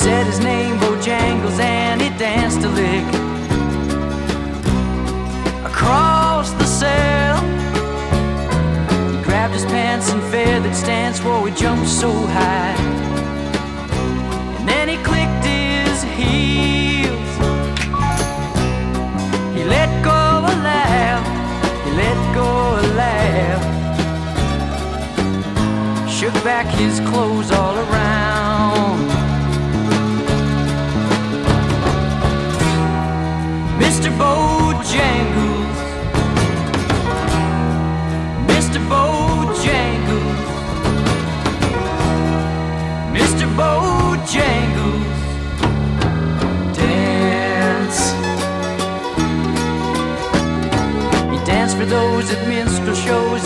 said his name, Bojangles, and he danced a lick across the cell. He grabbed his pants and feathered stance, whoa, he jumped so high. And then he clicked his heels. He let go a laugh, he let go a laugh. Shook back his clothes all around. Mr. Bojangles, Mr. Bojangles, Mr. Bojangles, dance. He danced for those at minstrel shows